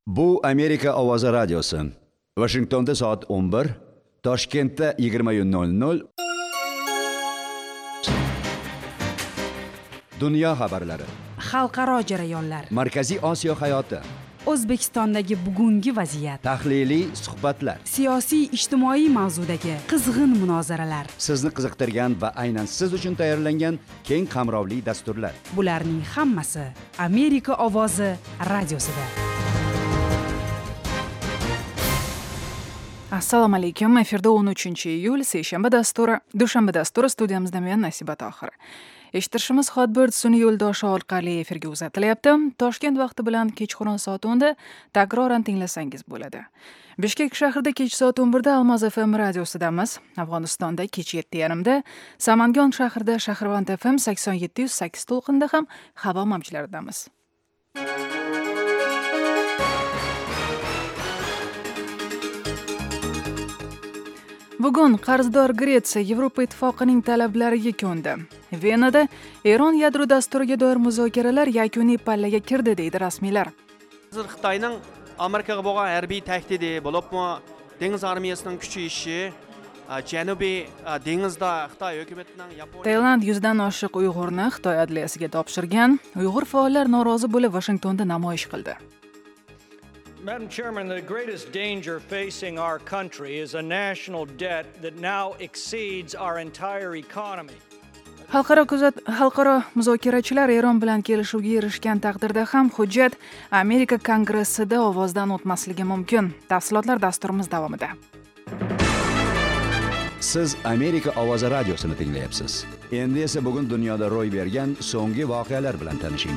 Bu Amerika Ovozi radiosi. Washingtonda soat 11, Toshkentda 20:00. Dunyo xabarlari. Xalqaro jarayonlar. Markaziy Osiyo hayoti. O'zbekistondagi bugungi vaziyat. Tahliliy suhbatlar. Siyosiy ijtimoiy mavzudagi qizg'in munozaralar. Sizni qiziqtirgan va aynan siz uchun tayyorlangan keng qamrovli dasturlar. Bularning hammasi Amerika Ovozi radiosida. Assalomu alaykum. Efirda 13-iyul seshanba dasturi, dushanba dasturi studiyamizda men Nasiba Tohir. Eshittirishimiz Hotbird sun'iy yo'ldoshi orqali efirga uzatilyapti. Toshkent vaqti bilan kechqurun soat 10da takroran tinglasangiz bo'ladi. Bishkek shahrida kech soat 11da Almaz FM radiosidamiz. Afg'onistonda kech 7:30da, Samangon shahrida Shahrivand FM 87.8 to'lqinda ham havo mavjlaridamiz. Bugun qarzdor Gretsiya Yevropa Ittifoqining talablariga ko'ndi. Venada Eron yadro dasturiga doir muzokaralar yakuniy pallaga kirdi deydi rasmiylar. Hozir Xitoyning Amerikaga bo'lgan harbiy tahdidi bo'libmi, dengiz armiyasining kuchayishi, Janubiy dengizda Xitoy hukumatining Tailand 100dan oshiq Uyg'urni Xitoy adliyasiga topshirgan. Uyg'ur faollar norozi bo'lib Washingtonda namoyish qildi. Madam Chairman, the greatest danger facing our country is a national debt that now exceeds our entire economy. Xalqaro muzokarachilar Eron bilan kelishuvga erishgan taqdirda ham hujjat Amerika Kongressida ovozdan o'tmasligi mumkin. Tafsilotlar dasturimiz davomida. Siz Amerika Ovozi radiosini tinglayapsiz. Endi esa bugun dunyoda ro'y bergan so'nggi voqealar bilan tanishing.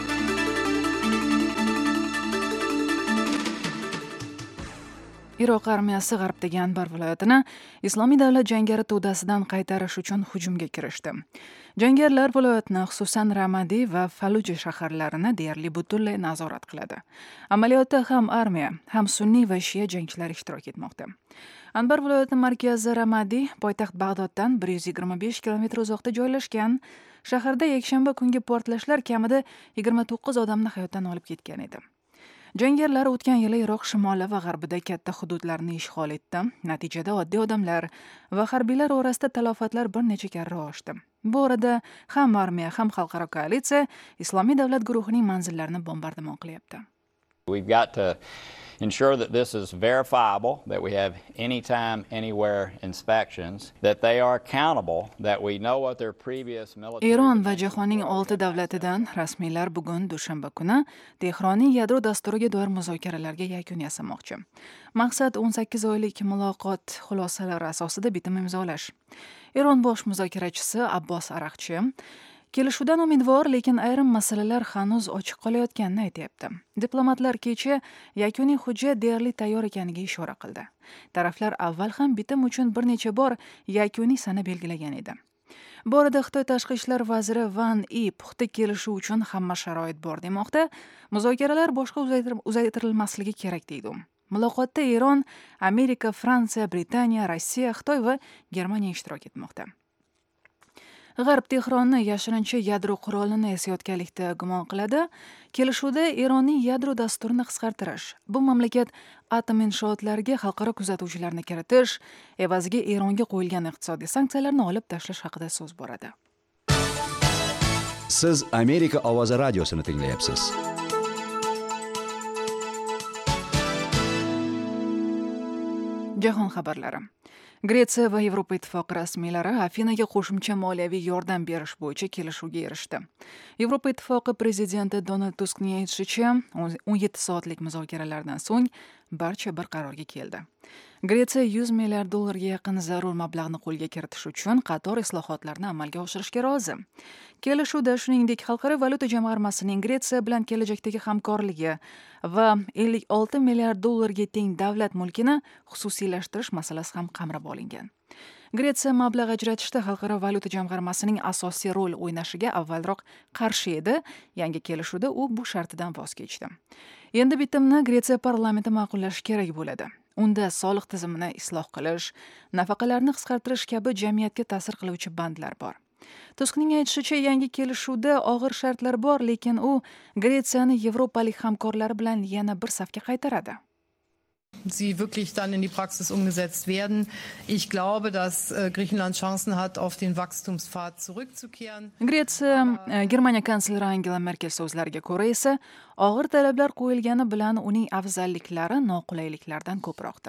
Iroq armiyasi g'arbdagi Anbar viloyatini Islomiy davlat jangari to'dasidan qaytarish uchun hujumga kirishdi. Jangarilar viloyatni, xususan Ramadi va Faluja shaharlarini deyarli butunlay nazorat qiladi. Amaliyotda ham armiya, ham sunniy va shia jangchilar ishtirok etmoqda. Anbar viloyati markazi Ramadi poytaxt Bag'doddan 125 km uzoqda joylashgan. Shaharda yakshanba kungi portlashlar kamida 29 odamni hayotdan olib ketgan edi. Jangarilar o'tgan yili Iroq shimoli va g'arbida katta hududlarni ishg'ol etdi. Natijada oddiy odamlar va harbiylar orasida talafotlar bir necha karra oshdi. Bu orada ham armiya, ham xalqaro koalitsiya Islomiy davlat guruhining manzillarini bombardimon qilyapti. We've got to ensure that this is verifiable, that we have anytime, anywhere inspections, that they are accountable, that we know what their previous military... Eron va jahonning 6 davlatidan rasmiylar bugun dushanba kuni Tehronning yadro dasturiga doir muzokaralarga yakun yasamoqchi. Maqsad 18 oylik muloqot xulosalari asosida bitim imzolash. Eron bosh muzokarachisi Abbos Araqchi kelishuvdan umidvor, lekin ayrim masalalar hanuz ochiq qolayotganini aytayapti. Diplomatlar kecha yakuniy hujjat deyarli tayyor ekaniga ishora qildi. Taraflar avval ham bitim uchun bir necha bor yakuniy sana belgilagan edi. Bu orada Xitoy tashqi ishlar vaziri Van Yi puxta kelishuv uchun hamma sharoit bor demoqda. Muzokaralar boshqa uzaytirilmasligi kerak deydi u. Muloqotda Eron, Amerika, Fransiya, Britaniya, Rossiya, Xitoy va Germaniya ishtirok etmoqda. G'arb Tehronni yashirincha yadro qurolini yasayotganlikda gumon qiladi. Kelishuvda Eronning yadro dasturini qisqartirish, bu mamlakat atom inshootlariga xalqaro kuzatuvchilarni kiritish, evaziga Eronga qo'yilgan iqtisodiy sanksiyalarni olib tashlash haqida so'z boradi. Siz Amerika Ovozi radiosini tinglayapsiz. Jahon xabarlari. Gretsiya va Yevropa Ittifoqi rasmiylari Afinaga qo'shimcha moliyaviy yordam berish bo'yicha kelishuvga erishdi. Yevropa Ittifoqi prezidenti Donald Tuskning aytishicha, 17 soatlik muzokaralardan so'ng barcha bir qarorga keldi. Gretsiya 100 milliard dollarga yaqin zarur mablag'ni qo'lga kiritish uchun qator islohotlarni amalga oshirishga rozi. Kelishuvda shuningdek Xalqaro valyuta jamg'armasining Gretsiya bilan kelajakdagi hamkorligi va 56 milliard dollarga teng davlat mulkini xususiylashtirish masalasi ham qamrab olingan. Gretsiya mablag' ajratishda Xalqaro valyuta jamg'armasining asosiy rol o'ynashiga avvalroq qarshi edi. Yangi kelishuvda u bu shartidan voz kechdi. Endi bitimni Gretsiya parlamenti ma'qullashi kerak bo'ladi. Unda soliq tizimini isloh qilish, nafaqalarni qisqartirish kabi jamiyatga ta'sir qiluvchi bandlar bor. Tuskning aytishicha, yangi kelishuvda og'ir shartlar bor, lekin u Gretsiyani yevropalik hamkorlari bilan yana bir safga qaytaradi. Sie wirklich dann in die Praxis umgesetzt werden. Ich glaube, dass Griechenland Chancen hat, auf den Wachstumspfad zurückzukehren. Gretsiya Germaniya kansleri Angela Merkel so'zlariga ko'ra esa og'ir talablar qo'yilgani bilan uning afzalliklari noqulayliklardan ko'proqdir.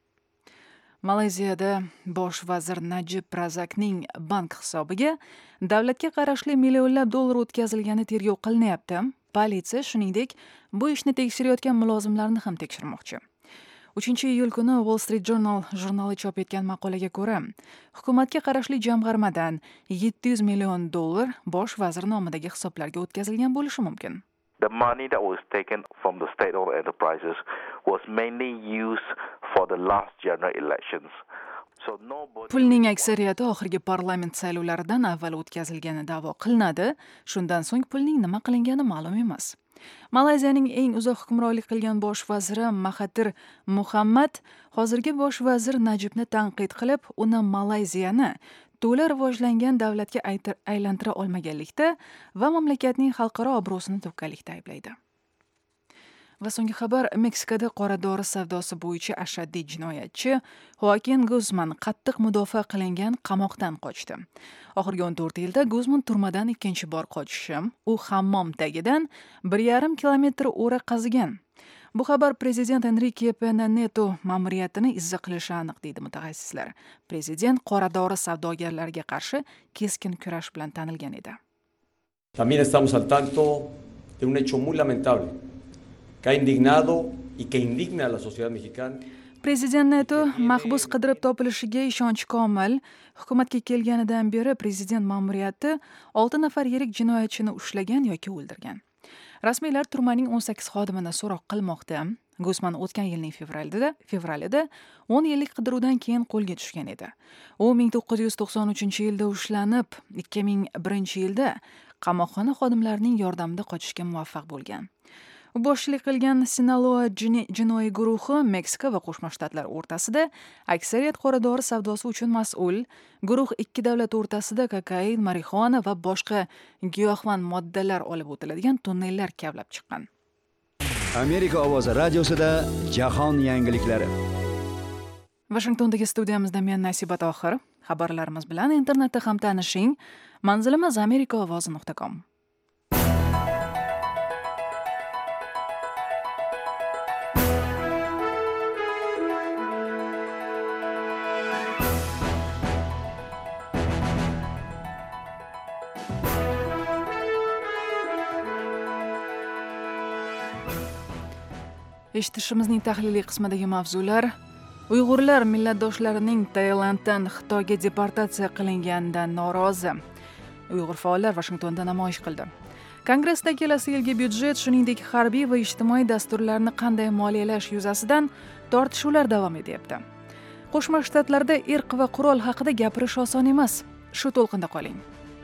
Malayziyada bosh vazir Najib Razakning bank hisobiga davlatga qarashli millionlab dollar o'tkazilgani tergov qilinyapti. Politsiya shuningdek bu ishni tekshirayotgan mulozimlarni ham tekshirmoqchi. 3-iyul kuni Wall Street Journal jurnali chop etgan maqolaga ko'ra, hukumatga qarashli jamg'armadan 700 million dollar bosh vazir nomidagi hisoblarga o'tkazilgan bo'lishi mumkin. The money that was taken from the state-owned enterprises was mainly used for the last general elections. Pulning aksariyati oxirgi parlament saylovlaridan avval o'tkazilgani da'vo qilinadi. Shundan so'ng pulning nima qilingani ma'lum emas. Malayziyaning eng uzoq hukmronlik qilgan bosh vaziri Mahathir Muhammad hozirgi bosh vazir Najibni tanqid qilib, uni Malayziyani to'la rivojlangan davlatga aylantira olmaganlikda va mamlakatning xalqaro obro'sini to'kkanlikda ayblaydi. Va so'nggi xabar, Meksikada qora dori savdosi bo'yicha ashaddiy jinoyatchi Joaquin Guzman qattiq mudofaa qilingan qamoqdan qochdi. Oxirgi 14 yilda Guzman turmadan ikkinchi bor qochishi, u hammom tagidan 1,5 kilometr o'ra qazigan. Bu xabar prezident Enrique Pena Nieto ma'muriyatini izza qilishi aniq deydi mutaxassislar. Prezident qora dori savdogarlariga qarshi keskin kurash bilan tanilgan edi. También estamos al tanto de un hecho muy lamentable que ha indignado y que indigna a la sociedad mexicana. Prezident Nieto mahbus qidirib topilishiga ishonchi komil. Hukumatga kelganidan beri prezident ma'muriyati 6 nafar yirik jinoyatchini ushlagan yoki o'ldirgan. Rasmiylar turmaning 18 xodimini so'roq qilmoqda. Guzman o'tgan yilning fevralida 10 yillik qidiruvdan keyin qo'lga tushgan edi. U 1993-yilda ushlanib, 2001-yilda qamoqxona xodimlarining yordamida qochishga muvaffaq bo'lgan. U boshchilik qilgan Sinaloa jinoiy guruhi Meksika va Qo'shma Shtatlar o'rtasida aksariyat qora dori savdosi uchun mas'ul. Guruh ikki davlat o'rtasida kokain, marixuana va boshqa giyohvand moddalar olib o'tiladigan tunnellar kavlab chiqqan. Amerika ovozi radiosida jahon yangiliklari. Washingtondagi studiyamizda men Nasiba Tohir. Xabarlarimiz bilan internetda ham tanishing. Manzilimiz amerikaovozi.com. Eshitishimizning tahliliy qismidagi mavzular: Uyg'urlar millatdoshlarining Tailanddan Xitoyga deportatsiya qilinganidan norozi. Uyg'ur faollar Washingtonda namoyish qildi. Kongressda kelasi yilgi byudjet, shuningdek harbiy va ijtimoiy dasturlarni qanday moliyalash yuzasidan tortishuvlar davom etyapti. Qo'shma Shtatlarda irq va qurol haqida gapirish oson emas. Shu to'lqinda qoling.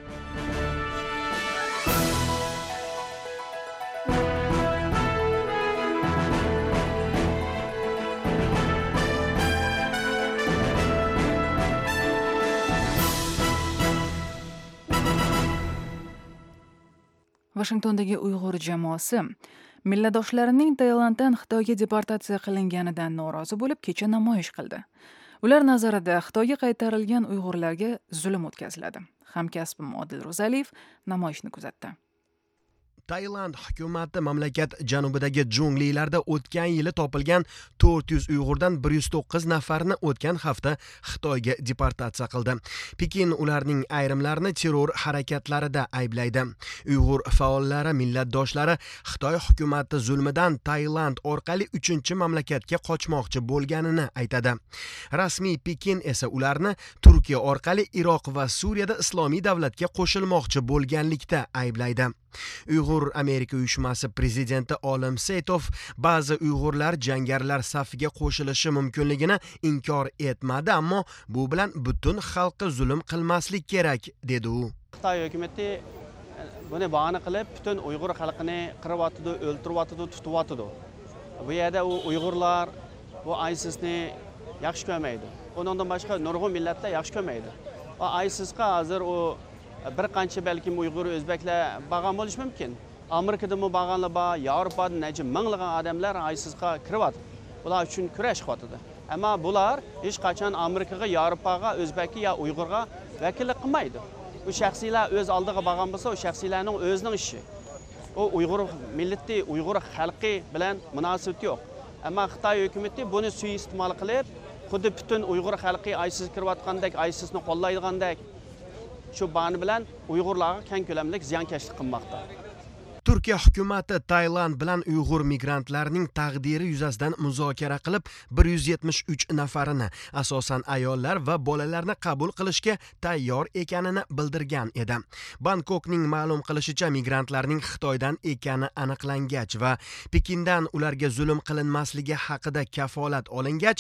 Washingtondagi Uyg'ur jamoasi millatdoshlarining Tailanddan Xitoyga deportatsiya qilinganidan norozi bo'lib kecha namoyish qildi. Ular nazarida Xitoyga qaytarilgan Uyg'urlarga zulm o'tkaziladi. Hamkasbim Odil Ro'zaliyev namoyishni kuzatdi. Tailand hukumati mamlakat janubidagi junglilarda o'tgan yili topilgan 400 Uyg'urdan 109 nafarni o'tgan hafta Xitoyga deportatsiya qildi. Pekin ularning ayrimlarini terror harakatlarida ayblaydi. Uyg'ur faollari millatdoshlari Xitoy hukumati zulmidan Tailand orqali 3-mamlakatga qochmoqchi bo'lganini aytadi. Rasmiy Pekin esa ularni Turkiya orqali Iroq va Suriyada islomiy davlatga qo'shilmoqchi bo'lganlikda ayblaydi. Uyg'ur Amerika uyushmasi prezidenti Olim Seytov ba'zi Uyg'urlar jangarilar safiga qo'shilishi mumkinligini inkor etmadi, ammo bu bilan butun xalqqa zulm qilmaslik kerak dedi u. Xitoy hukumatı buni bahona qilib, butun Uyg'ur xalqini qirib-otdi, o'ltirib-otdi, tutib-otdi. Bu yerda u Uyg'urlar bu ISISni yaxshi ko'rmaydi. Undan boshqa nurg'un millatlar yaxshi ko'rmaydi. ISISga hozir u bir qancha balkim Uyg'ur o'zbeklar bo'lgan bo'lishi mumkin. Amerikadami bo'lganlar bor, Yevropada necha minglagan odamlar aysizga kiryapti. Ular uchun kurash qilyapti. Ammo bular hech qachon Amerikaga, Yevropaga, o'zbekga yo Uyg'urga vakillik qilmaydi. Bu shaxsiylar o'z oldiga bo'lgan bo'lsa, o shaxsiylarning o'zining ishi. O Uyg'ur millati, Uyg'ur xalqi bilan munosabati yo'q. Ammo Xitoy hukumatı buni suiiste'mol qilib, xuddi butun Uyg'ur xalqi aysiz kiryotgandek, aysizni qo'llaydigandek shu bani bilan Uyg'urlarga keng ko'lamli ziyonkashlik qilmoqda. Turkiya hukumati Tailand bilan Uyg'ur migrantlarning taqdiri yuzasidan muzokara qilib, 173 nafarini, asosan ayollar va bolalarni qabul qilishga tayyor ekanini bildirgan edi. Bangkokning ma'lum qilishicha, migrantlarning Xitoydan ekani aniqlangach va Pekindan ularga zulm qilinmasligi haqida kafolat olingach,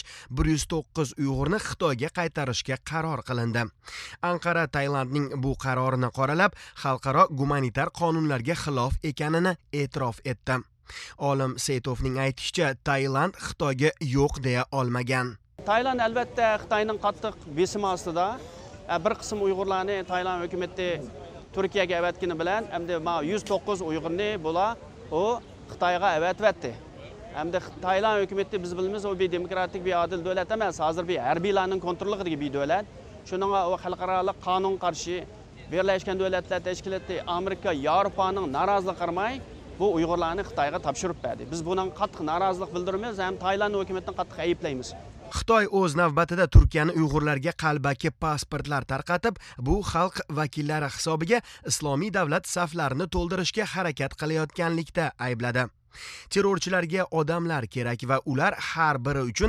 109 Uyg'urni Xitoyga qaytarishga qaror qilindi. Anqara Tailandning bu qarorini qoralab, xalqaro gumanitar qonunlarga xilof ekanini e'tirof etdi. Olim Seytovning aytishicha, Tailand Xitoyga yo'q deya olmagan. Tailand albatta Xitoyning qattiq besimi ostida. Bir qism Uyg'urlarni Tailand hukumati Turkiyaga avatgani bilan, hamda 109 Uyg'urni bular o Xitoyga avatdi. Hamda Tailand hukumati biz bilamiz, o bir demokratik, bir adil davlat emas, hozir bir harbiylarning kontrolidagi bir davlat. Shuningga o xalqaro qonun qarshi Birleşken Devletler Teşkilatı, Amerika, Yevropaning norozilik qarmay bu Uyg'urlarni Xitoyga topshirib berdi. Biz bundan qattiq norozilik bildiramiz, ham Tailand hukumatini qattiq ayblaymiz. Xitoy o'z navbatida Turkiyani Uyg'urlarga qalbaki pasportlar tarqatib, bu xalq vakillari hisobiga islomiy davlat saflarini to'ldirishga harakat qilayotganlikda aybladi. Terrorchilarga odamlar kerak va ular har biri uchun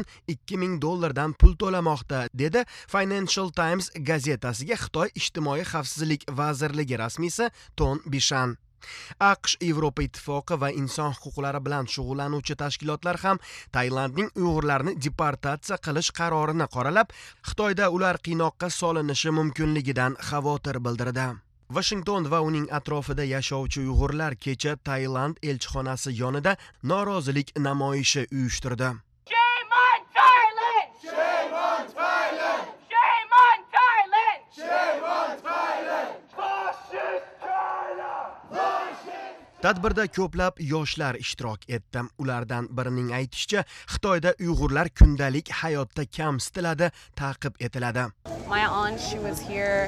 $2000 pul to'lamoqda, dedi Financial Times gazetasiga Xitoy ijtimoiy xavfsizlik vazirligi rasmiysi Ton Bishan. AQSh, Yevropa ittifoqi va inson huquqlari bilan shug'ullanuvchi tashkilotlar ham Tailandning Uyg'urlarni deportatsiya qilish qarorini qoralab, Xitoyda ular qiynoqqa solinishi mumkinligidan xavotir bildirdi. Washington va uning atrofida yashovchi Uyg'urlar kecha Tailand elchixonasi yonida norozilik namoyishi uyushtirdi. Shame on Thailand! Shame on Thailand! Shame on Thailand! Shame on Thailand! Fascist China! Tadbirda ko'plab yoshlar ishtirok etdi. Ulardan birining aytishicha, Xitoyda Uyg'urlar kundalik hayotda kamsitiladi, ta'qib etiladi. My aunt, she was here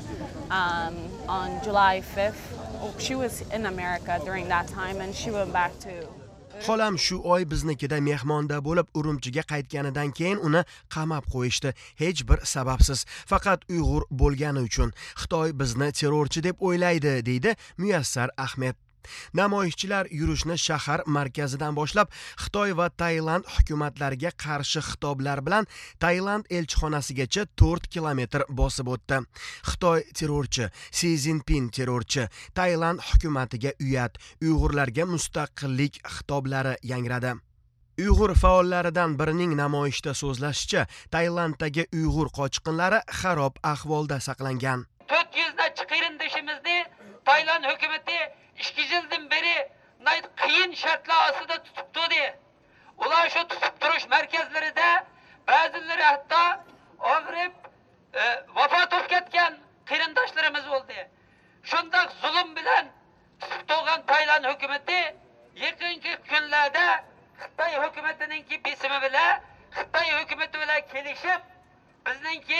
on July 5th. She was in America during that time and she went back to... Xolam shu oy biznikida mehmonda bo'lib, Urumchiga qaytganidan keyin uni qamab qo'yishdi. Hech bir sababsiz, faqat Uyg'ur bo'lgani uchun. Xitoy bizni terrorchi deb o'ylaydi, deydi Muyassar Ahmed. Namoyishchilar yurishni shahar markazidan boshlab, Xitoy va Tailand hukumatlariga qarshi xitoblar bilan Tailand elchixonasigacha 4 kilometr bosib o'tdi. Xitoy terrorchi, Si Zinpin terrorchi, Tailand hukumatiga uyat, Uyg'urlarga mustaqillik xitoblari yangradi. Uyg'ur faollaridan birining namoyishda so'zlashicha, Tailanddagi Uyg'ur qochqinlari xarob ahvolda saqlangan. 400 nachi qarindishimizni Tailand hukumati 2 yildan beri qiyin shartlar ostida tutibdi. Ular shu tutib turish markazlarida ba'zilari hatto og'rib vafot etib ketgan qarindoshlarimiz bo'ldi. Shunday zulm bilan tutib turgan Tailand hukumati yaqinki kunlarda Xitoy hukumatininki besimi bilan Xitoy hukumati bilan kelishib bizningki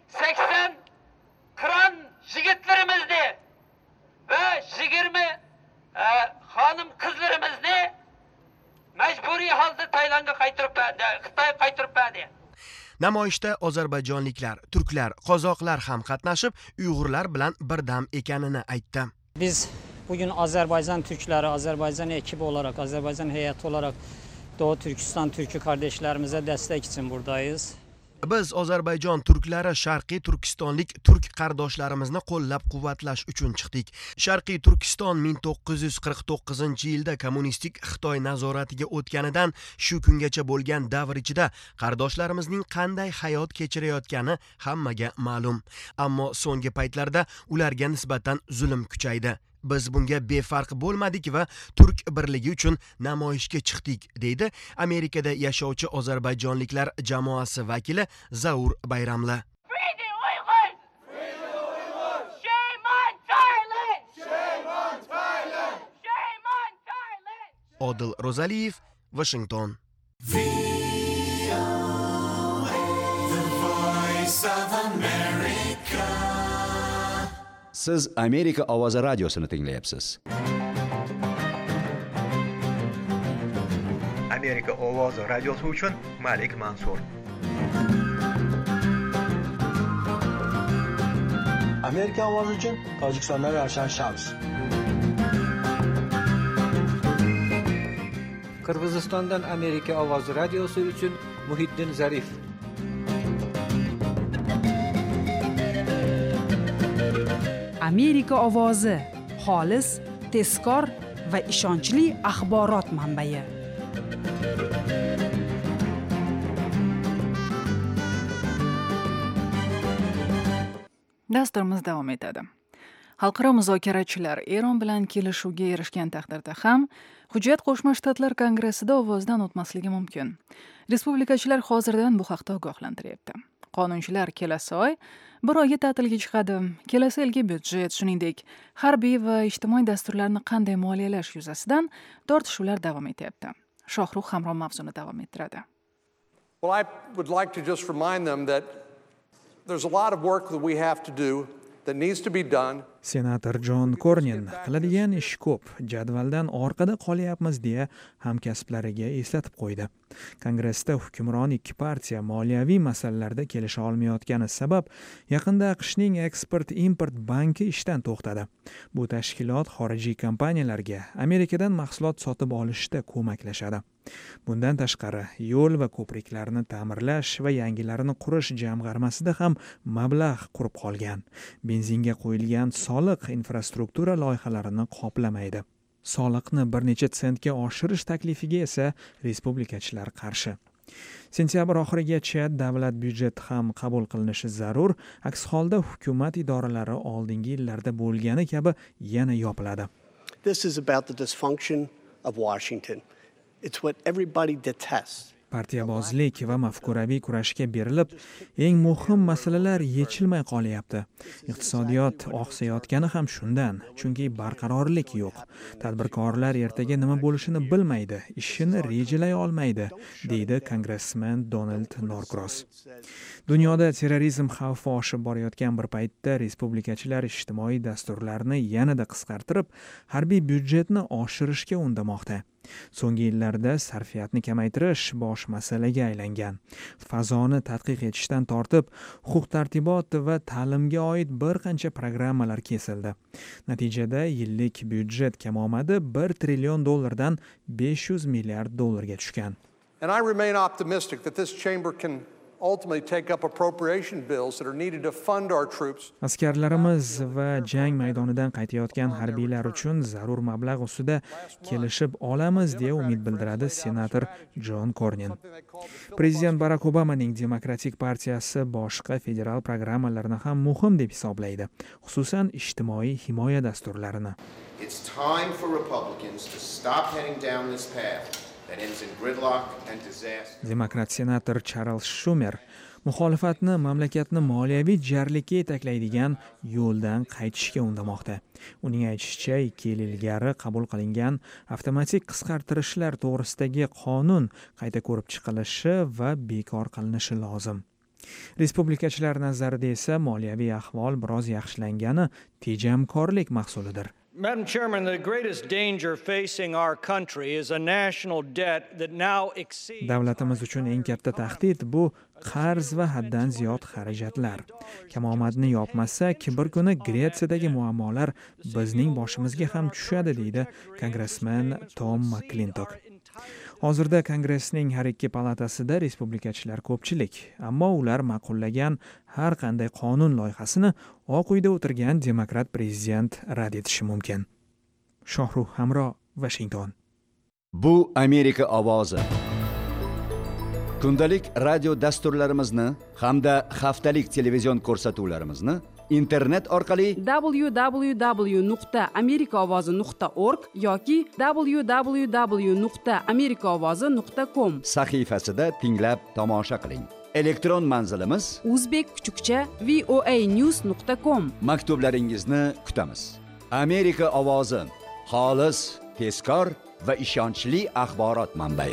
80 qiron yigitlarimizni va 20 xonim qizlarimizni majburiy holda Tailandga qaytarib berdi, Xitoy qaytarib berdi. Namoyishda ozarbayjonliklar, turklar, qozoqlar ham qatnashib, Uyg'urlar bilan birdam ekanini aytdi. Biz bugün Azerbaycan Türkleri, Azerbaycan ekibi olarak, Azerbaycan heyeti olarak Doğu Türkistan Türkü kardeşlerimize destek için buradayız. Biz Ozarbayjon turklari Sharqiy Turkistonlik turk qardoshlarimizni qo'llab-quvvatlash uchun chiqdik. Sharqiy Turkiston 1949-yilda kommunistik Xitoy nazoratiga o'tganidan shu kungacha bo'lgan davr ichida qardoshlarimizning qanday hayot kechirayotgani hammaga ma'lum. Ammo so'nggi paytlarda ularga nisbatan zulm kuchaydi. Biz bunga befarq bo'lmadik va turk birligi uchun namoyishga chiqdik, deydi Amerikada yashovchi ozarbayjonliklar jamoasi vakili Zaur Bayramli. Shame on Thailand! Odil Rozaliyev, Washington. Siz Amerika ovozi radiosini tinglayapsiz. Amerika ovozi radiosi uchun Malik Mansur. Amerika ovozi uchun Tojikistondan Ravshan Shams. Qirg'izistondan Amerika ovozi radiosi uchun Muhiddin Zarif. Amerika ovozi xolis, tezkor va ishonchli axborot manbai. Dasturimiz davom etadi. Xalqaro muzokarachilar Eron bilan kelishuvga erishgan taqdirda ham hujjat Qo'shma Shtatlar Kongressida ovozdan o'tmasligi mumkin. Respublikachilar hozirdan bu haqda ogohlantiryapti. Qonunchilar kelasi oy bir oyga ta'tilga chiqadi. Kelasi yilgi byudjet, shuningdek, harbiy va ijtimoiy dasturlarni qanday moliyalash yuzasidan tortishuvlar davom etyapti. Shohruh Hamron mavzuni davom ettiradi. Well, I would like to just remind them that there's a lot of work that we have to do that needs to be done. Senator John Cornyn qiladigan ish ko'p, jadvaldan orqada qolyapmiz deya hamkasblariga eslatib qo'ydi. Kongressda hukmron ikki partiya moliyaviy masalalarda kelisha olmayotgani sabab yaqinda AQShning Export-Import banki ishdan to'xtadi. Bu tashkilot xorijiy kompaniyalarga Amerikadan mahsulot sotib olishda ko'maklashadi. Bundan tashqari, yo'l va ko'priklarni ta'mirlash va yangilarini qurish jamg'armasida ham mablag' qurib qolgan. Benzinga qo'yilgan soliq infrastruktura loyihalarini qoplamaydi. Soliqni bir necha sentga oshirish taklifiga esa respublikachilar qarshi. Sentyabr oxirigacha davlat byudjeti ham qabul qilinishi zarur, aks holda hukumat idoralari oldingi yillarda bo'lgani kabi yana yopiladi. This is about the dysfunction of Washington. It's what everybody detests. Partiyabozlik va mafkuraviy kurashga berilib, eng muhim masalalar yechilmay qolyapti. Iqtisodiyot oqsayotgani ham shundan, chunki barqarorlik yo'q. Tadbirkorlar ertaga nima bo'lishini bilmaydi, ishini rejalay olmaydi, deydi kongressmen Donald Norcross. Dunyoda terrorizm xavfi oshib borayotgan bir paytda respublikachilar ijtimoiy dasturlarni yanada qisqartirib, harbiy byudjetni oshirishga undamoqda. So'nggi yillarda sarfiyatni kamaytirish bosh masalaga aylangan. Fazoni tadqiq etishdan tortib, huquq-tartibot va ta'limga oid bir qancha programmalar kesildi. Natijada yillik byudjet kamomadi $1 trillion dan $500 milliard tushgan. And I remain optimistic that this chamber can ultimately take up appropriation bills that are needed to fund our troops. Askarlarimiz va jang maydonidan qaytayotgan harbiylar uchun zarur mablag' ustida kelishib olamiz deya umid bildiradi senator John Cornyn. Prezident Barack Obamaning Demokratik partiyasi boshqa federal programmalarni ham muhim deb hisoblaydi, xususan ijtimoiy himoya dasturlarini. It's time for Republicans to stop heading down this path. Demokrat senator Charles Schumer muxolifatni mamlakatni moliyaviy jarlikka yetaklaydigan yo'ldan qaytishga undamoqda. Uning aytishicha, 2 yil ilgari qabul qilingan avtomatik qisqartirishlar to'g'risidagi qonun qayta ko'rib chiqilishi va bekor qilinishi lozim. Respublikachilar nazarida esa moliyaviy ahvol biroz yaxshilangani tejamkorlik mahsulidir. Madam Chairman, the greatest danger facing our country is a national debt that now exceeds... Davlatimiz uchun eng katta tahdid bu qarz va haddan ziyod xarajatlar. Kamomadni yopmasak, bir kuni Gretsiyadagi muammolar bizning boshimizga ham tushadi, deydi kongressmen Tom McClintock. Hozirda Kongressning har ikki palatasida respublikachilar ko'pchilik, ammo ular ma'qullagan har qanday qonun loyihasini Oq uyda o'tirgan demokrat prezident rad etishi mumkin. Shohruh Hamro, Washington. Bu Amerika ovozi. Kundalik radio dasturlarimizni hamda haftalik televizion ko'rsatuvlarimizni internet orqali www.amerikaovozi.org yoki www.amerikaovozi.com sahifasida tinglab tomosha qiling. Elektron manzilimiz uzbek_voanews.com. Maktublaringizni kutamiz. Amerika ovozi, xolis, tezkor va ishonchli axborot manbai.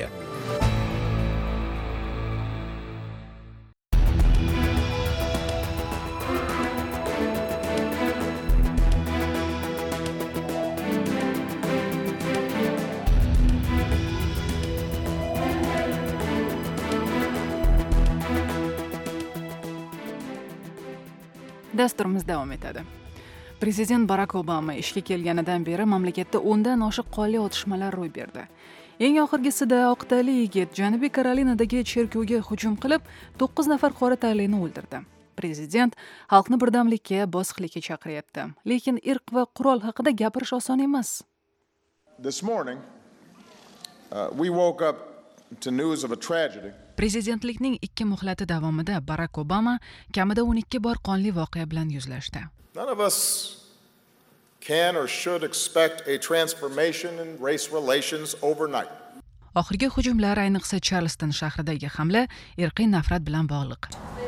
Dasturimiz davom etadi. Prezident Barak Obama ishga kelganidan beri mamlakatda 10 dan oshiq qonli otishmalar ro'y berdi. Eng oxirgisida oq tanli yigit Janubiy Karolinadagi cherkovga hujum qilib, 9 nafar qora tanlini o'ldirdi. Prezident xalqni birdamlikka, bosiqlikka chaqiryapti. Lekin irq va qurol haqida gapirish oson emas. This morning, we woke up to news of a tragedy. Prezidentlikning 2 muhlati davomida Barak Obama kamida 12 bor qonli voqea bilan yuzlashdi. None of us can or should expect a transformation in race relations overnight. Oxirgi hujumlar, ayniqsa Charleston shahridagi hamla, irqiy nafrat bilan bog'liq.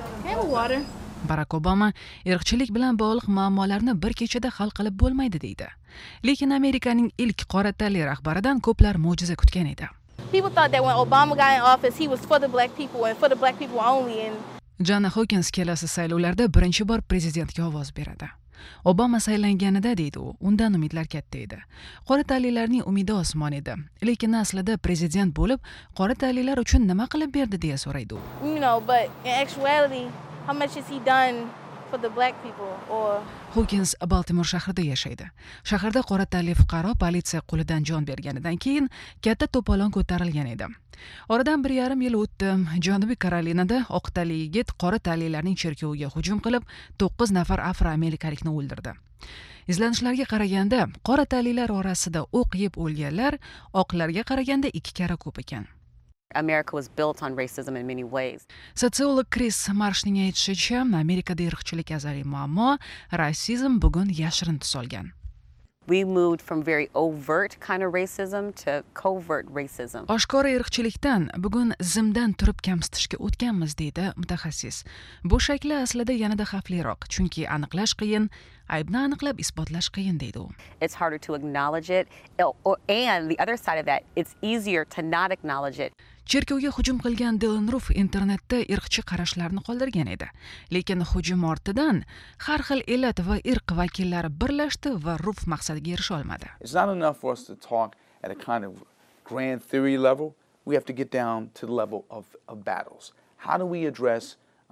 Barak Obama irqchilik bilan bog'liq muammolarni bir kechada hal qilib bo'lmaydi deydi. Lekin Amerikaning ilk qora tanli rahbaridan ko'plar mo'jiza kutgan edi. People thought that when Obama got in office, he was for the black people and for the black people only. And Jana Hawkins kelasi saylovlarda birinchi bor prezidentga ovoz beradi. Obama saylanganida deydi u, undan umidlar katta edi. Qora tanlilarning umidi osmon edi. Lekin aslida prezident bo'lib, qora tanlilar uchun nima qilib berdi deya so'raydi u. But in actuality, how much has he done for the black people or Hawkins Baltimore shahrida yashaydi. Shaharda qora tanli fuqaro politsiya qo'lidan jon berganidan keyin katta to'polon ko'tarilgan edi. Oradan 1,5 yil o'tdi. Janubiy Karolinada oq tanli yigit qora tanlilarning cherkoviga hujum qilib, 9 nafar afroamerikalikni o'ldirdi. Izlanishlarga qaraganda, qora tanlilar orasida o'q yeb o'lganlar oqlarga qaraganda 2 karra ko'p ekan. America was built on racism in many ways. Sotsiolog Chris Marshning aytishicha, Amerikada irqchilik azaliy muammo, rasizm bugun yashirin tus olgan. We moved from very overt kind of racism to covert racism. Oshkora irqchilikdan bugun zimdan turib kamsitishga o'tganmiz deydi mutaxassis. Bu shakli aslida yanada xavfliroq, chunki aniqlash qiyin, aybni aniqlab isbotlash qiyin deydi u. It's harder to acknowledge it, and the other side of that, it's easier to not acknowledge it. Cherkovga hujum qilgan Dylan Roof internetda irqchi qarashlarni qoldirgan edi. Lekin hujum ortidan har xil illat va irq vakillari birlashdi va Roof maqsadiga erisha olmadi. It's not enough for us to talk at a kind of grand theory level. We have to get down to the level of battles. How do we address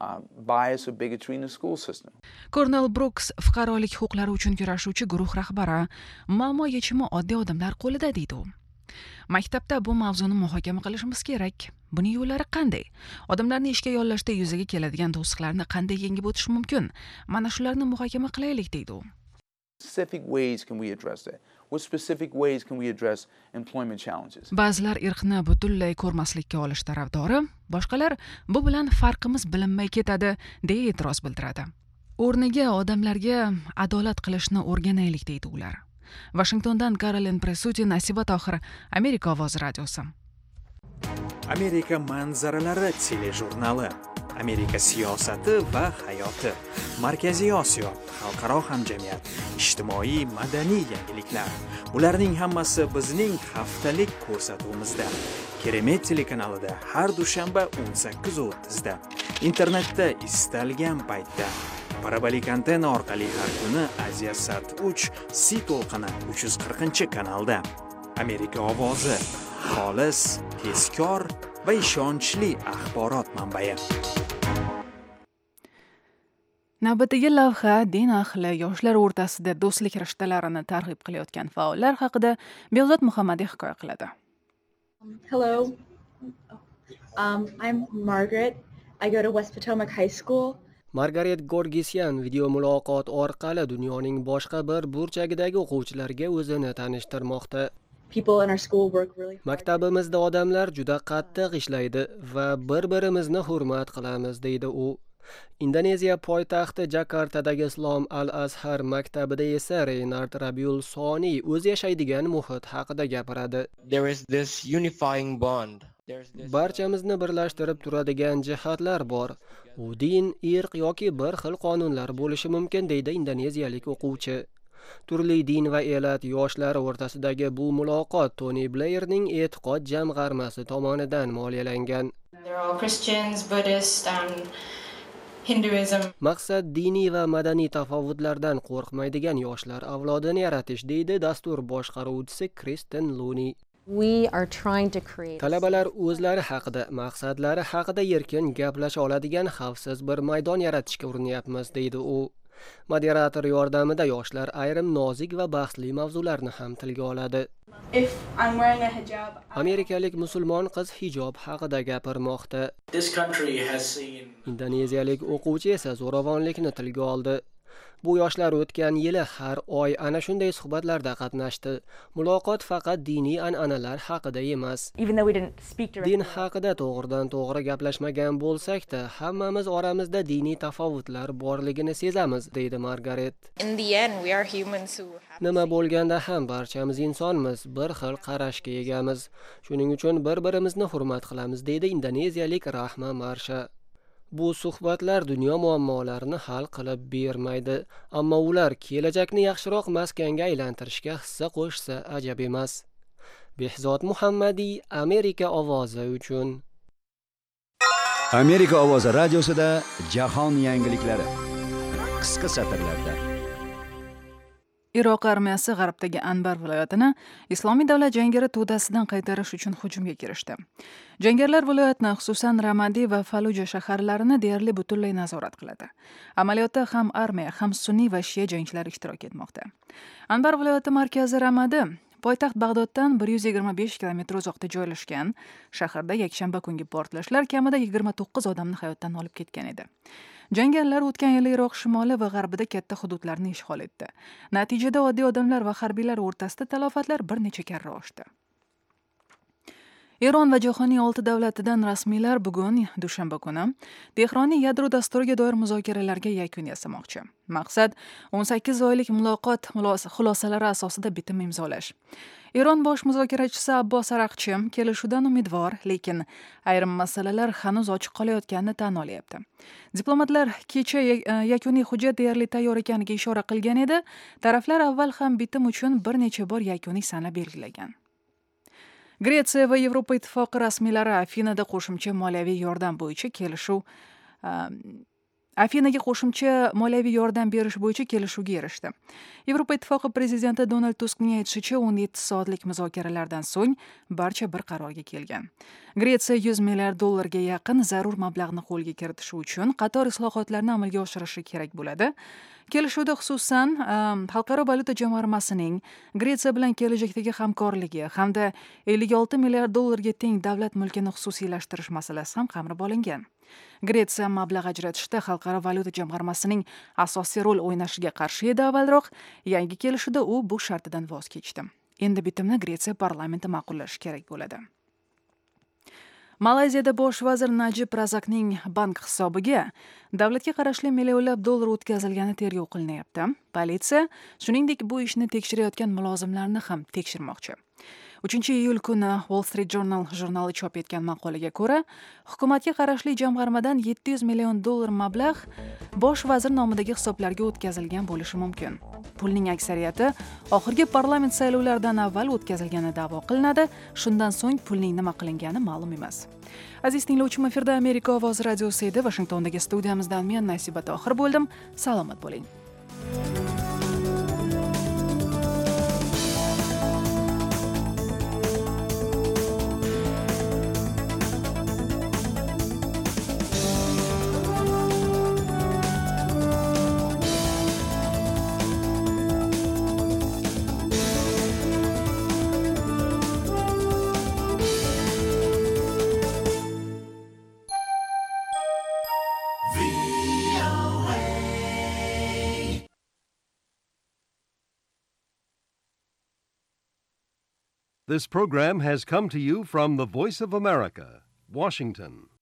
bias or bigotry in the school system? Cornel Brooks fuqarolik huquqlari uchun kurashuvchi guruh rahbari, muammo yechimi oddiy odamlar qo'lida deydi u. Maktabda bu mavzuni muhokama qilishimiz kerak. Buning yo'llari qanday? Odamlarni ishga yollashda yuzaga keladigan to'siqlarni qanday yengib o'tish mumkin? Mana shularni muhokama qilaylik deydi u. Specific ways can we address that? What specific ways can we address employment challenges? Ba'zilar irqni butunlay ko'rmaslikka olish tarafdori, boshqalar bu bilan farqimiz bilinmay ketadi, deya e'tiroz bildiradi. O'rniga odamlarga adolat qilishni o'rganaylik deydi ular. Washingtondan Caroline Presutti, Nasiba Tohir, Amerika ovozi radiosi. Amerika manzaralari telejurnali, Amerika siyosati va hayoti, Markaziy Osiyo, xalqaro hamjamiyat, ijtimoiy madaniy yangiliklar. Bularning hammasi bizning haftalik ko'rsatuvimizda. Keremet telekanalida har dushanba 18:30da. Internetda istalgan paytda. Parabolik antenna orqali har kuni Aziya Sat 3 C to'lqini 340-kanalda. Amerika ovozi, xolis, tezkor va ishonchli axborot manbai. Navbatdagi lavha din ahli yoshlar o'rtasida do'stlik rishtalarini targ'ib qilayotgan faollar haqida Behzod Muhammadiy hikoya qiladi. Hello. I'm Margaret. I go to West Potomac High School. Margaret Gorgisyan video muloqot orqali dunyoning boshqa bir burchagidagi o'quvchilarga o'zini tanishtirmoqda. Maktabimizda odamlar juda qattiq ishlaydi va bir-birimizni hurmat qilamiz, deydi u. Indoneziya poytaxti Jakartadagi Islom Al-Azhar maktabida esa Reynard Rabiul Soniy o'z yashaydigan muhit haqida gapiradi. There is this unifying bond. Barchamizni birlashtirib turadigan jihatlar bor. U din, irq yoki bir xil qonunlar bo'lishi mumkin, deydi indoneziyalik o'quvchi. Turli din va elat yoshlari o'rtasidagi bu muloqot Tony Blairning e'tiqod jamg'armasi tomonidan moliyalangan. They're all Christians, Buddhist, Hinduism. Maqsad diniy va madaniy tafovutlardan qo'rqmaydigan yoshlar avlodini yaratish, deydi dastur boshqaruvchisi Kristen Looney. Talabalar o'zlari haqida, maqsadlari haqida erkin gaplasha oladigan xavfsiz bir maydon yaratishga urinyapmiz, deydi u. Moderator yordamida yoshlar ayrim nozik va bahsli mavzularni ham tilga oladi. Amerikalik musulmon qiz hijob haqida gapirmoqda. Indoneziyalik o'quvchi esa zo'ravonlikni tilga oldi. Bu yoshlar o'tgan yili har oy ana shunday suhbatlarda qatnashdi. Muloqot faqat diniy an'analar haqida emas. Din haqida to'g'ridan to'g'ri gaplashmagan bo'lsak-da, hammamiz oramizda diniy tafovutlar borligini sezamiz, deydi Margaret. Nima bo'lganda ham barchamiz insonmiz, bir xil qarashga egamiz. Shuning uchun bir-birimizni hurmat qilamiz, deydi indoneziyalik Rahma Marsha. Bu suhbatlar dunyo muammolarini hal qilib bermaydi, ammo ular kelajakni yaxshiroq maskanga aylantirishga hissa qo'shsa ajab emas. Behzod Muhammadiy, Amerika ovozi uchun. Amerika ovozi radiosida jahon yangiliklari. Qisqa satrlarda. Iroq armiyasi g'arbdagi Anbar viloyatini Islomiy davlat jangari to'dasidan qaytarish uchun hujumga kirishdi. Jangarilar viloyatni, xususan Ramadi va Faluja shaharlarini deyarli butunlay nazorat qiladi. Amaliyotda ham armiya, ham sunniy va shiya jangchilar ishtirok etmoqda. Anbar viloyati markazi Ramadi poytaxt Bag'doddan 125 km uzoqda joylashgan. Shaharda yakshanba kungi portlashlar kamida 29 odamni hayotdan olib ketgan edi. Jangarilar o'tgan yili Iroq shimoli va g'arbida katta hududlarni ishg'ol etdi. Natijada oddiy odamlar va harbiylar o'rtasida talafotlar bir necha karra oshdi. Eron va jahonning 6 davlatidan rasmiylar bugun dushanba kuni Tehronning yadro dasturiga doir muzokaralarga yakun yasamoqchi. Maqsad 18 oylik muloqot xulosalari asosida bitim imzolash. Eron bosh muzokarachisi Abbos Araqchi kelishuvdan umidvor, lekin ayrim masalalar hanuz ochiq qolayotganini tan olyapti. Diplomatlar kecha yakuniy hujjat deyarli tayyor ekaniga ishora qilgan edi. Taraflar avval ham bitim uchun bir necha bor yakuniy sana belgilagan. Gretsiya va Yevropa ittifoqi rasmiylari Afinada qo'shimcha moliyaviy yordam bo'yicha kelishuv Afinaga qo'shimcha moliyaviy yordam berish bo'yicha kelishuvga erishdi. Yevropa ittifoqi prezidenti Donald Tuskning aytishicha, 17 soatlik muzokaralardan so'ng barcha bir qarorga kelgan. Gretsiya $100 milliard yaqin zarur mablag'ni qo'lga kiritish uchun qator islohotlarni amalga oshirishi kerak bo'ladi. Kelishuvda xususan Xalqaro valyuta jamg'armasining Gretsiya bilan kelajakdagi hamkorligi hamda $56 milliard teng davlat mulkini xususiylashtirish masalasi ham qamrab olingan. Gretsiya mablag' ajratishda Xalqaro valyuta jamg'armasining asosiy rol o'ynashiga qarshi edi avvalroq. Yangi kelishuvda u bu shartidan voz kechdi. Endi bitimni Gretsiya parlamenti ma'qullashi kerak bo'ladi. Malayziyada bosh vazir Najib Razakning bank hisobiga davlatga qarashli millionlab dollar o'tkazilgani tergov qilinyapti. Politsiya shuningdek bu ishni tekshirayotgan mulozimlarni ham tekshirmoqchi. 3-iyul kuni Wall Street Journal jurnali chop etgan maqolaga ko'ra, hukumatga qarashli jamg'armadan $700 million mablag' bosh vazir nomidagi hisoblarga o'tkazilgan bo'lishi mumkin. Pulning aksariyati oxirgi parlament saylovlaridan avval o'tkazilgani da'vo qilinadi. Shundan so'ng pulning nima qilingani ma'lum emas. Aziz tinglovchim, efirda Amerika ovozi radiosi edi. Washingtondagi studiyamizdan men Nasiba Tohir bo'ldim. Salomat bo'ling. This program has come to you from the Voice of America, Washington.